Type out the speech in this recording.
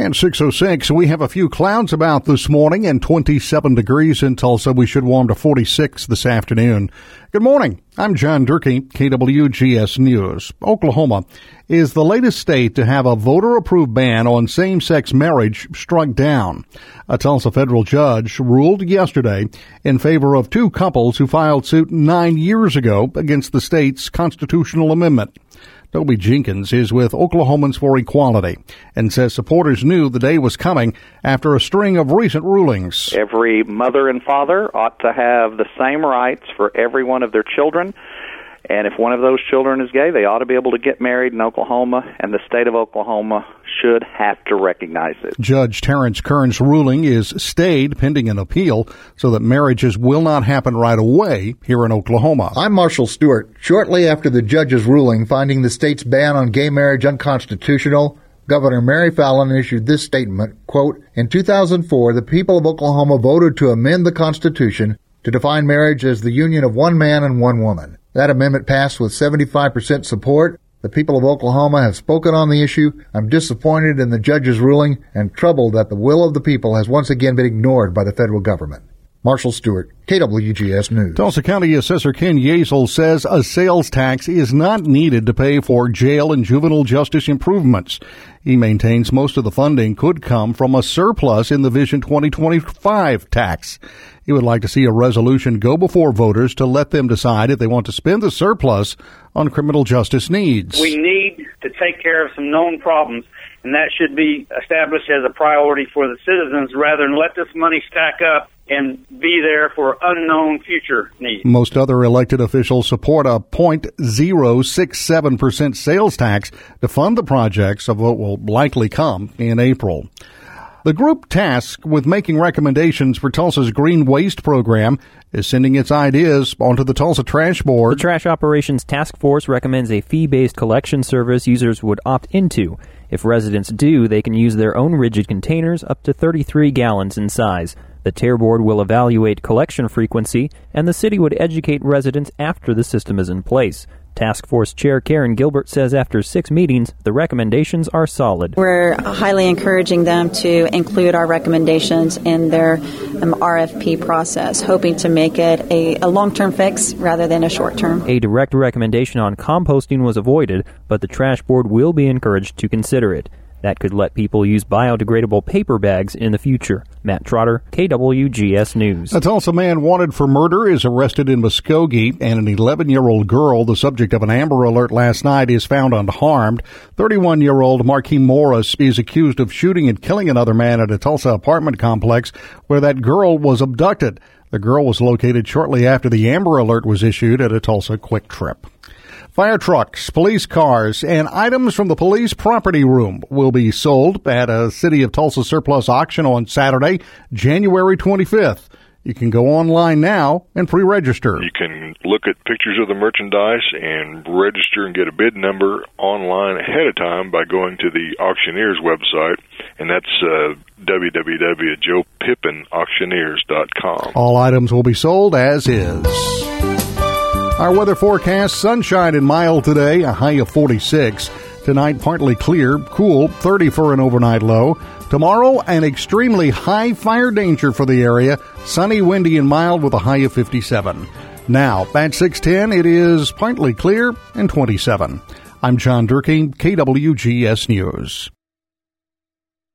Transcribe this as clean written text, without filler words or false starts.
And 6:06, we have a few clouds about this morning and 27 degrees in Tulsa. We should warm to 46 this afternoon. Good morning. I'm John Durkee, KWGS News. Oklahoma is the latest state to have a voter-approved ban on same-sex marriage struck down. A Tulsa federal judge ruled yesterday in favor of two couples who filed suit 9 years ago against the state's constitutional amendment. Toby Jenkins is with Oklahomans for Equality and says supporters knew the day was coming after a string of recent rulings. Every mother and father ought to have the same rights for every one of their children. And if one of those children is gay, they ought to be able to get married in Oklahoma, and the state of Oklahoma should have to recognize it. Judge Terrence Kern's ruling is stayed pending an appeal so that marriages will not happen right away here in Oklahoma. I'm Marshall Stewart. Shortly after the judge's ruling finding the state's ban on gay marriage unconstitutional, Governor Mary Fallin issued this statement, quote, "In 2004, the people of Oklahoma voted to amend the Constitution to define marriage as the union of one man and one woman. That amendment passed with 75% support. The people of Oklahoma have spoken on the issue. I'm disappointed in the judge's ruling and troubled that the will of the people has once again been ignored by the federal government." Marshall Stewart, KWGS News. Tulsa County Assessor Ken Yazel says a sales tax is not needed to pay for jail and juvenile justice improvements. He maintains most of the funding could come from a surplus in the Vision 2025 tax. He would like to see a resolution go before voters to let them decide if they want to spend the surplus on criminal justice needs. We need to take care of some known problems, and that should be established as a priority for the citizens rather than let this money stack up and be there for unknown future needs. Most other elected officials support a 0.067% sales tax to fund the projects of what will likely come in April. The group tasked with making recommendations for Tulsa's Green Waste program is sending its ideas onto the Tulsa Trash Board. The Trash Operations Task Force recommends a fee-based collection service users would opt into. If residents do, they can use their own rigid containers up to 33 gallons in size. The TAIR Board will evaluate collection frequency, and the city would educate residents after the system is in place. Task Force Chair Karen Gilbert says after 6 meetings, the recommendations are solid. We're highly encouraging them to include our recommendations in their RFP process, hoping to make it a long-term fix rather than a short-term. A direct recommendation on composting was avoided, but the Trash Board will be encouraged to consider it. That could let people use biodegradable paper bags in the future. Matt Trotter, KWGS News. A Tulsa man wanted for murder is arrested in Muskogee, and an 11-year-old girl, the subject of an Amber Alert last night, is found unharmed. 31-year-old Marquis Morris is accused of shooting and killing another man at a Tulsa apartment complex where that girl was abducted. The girl was located shortly after the Amber Alert was issued at a Tulsa Quick Trip. Fire trucks, police cars, and items from the police property room will be sold at a City of Tulsa surplus auction on Saturday, January 25th. You can go online now and pre-register. You can look at pictures of the merchandise and register and get a bid number online ahead of time by going to the auctioneer's website, and that's www.joepippinauctioneers.com. All items will be sold as is. Our weather forecast, sunshine and mild today, a high of 46. Tonight, partly clear, cool, 30 for an overnight low. Tomorrow, an extremely high fire danger for the area, sunny, windy, and mild with a high of 57. Now, at 6:10, it is partly clear and 27. I'm John Durkee, KWGS News.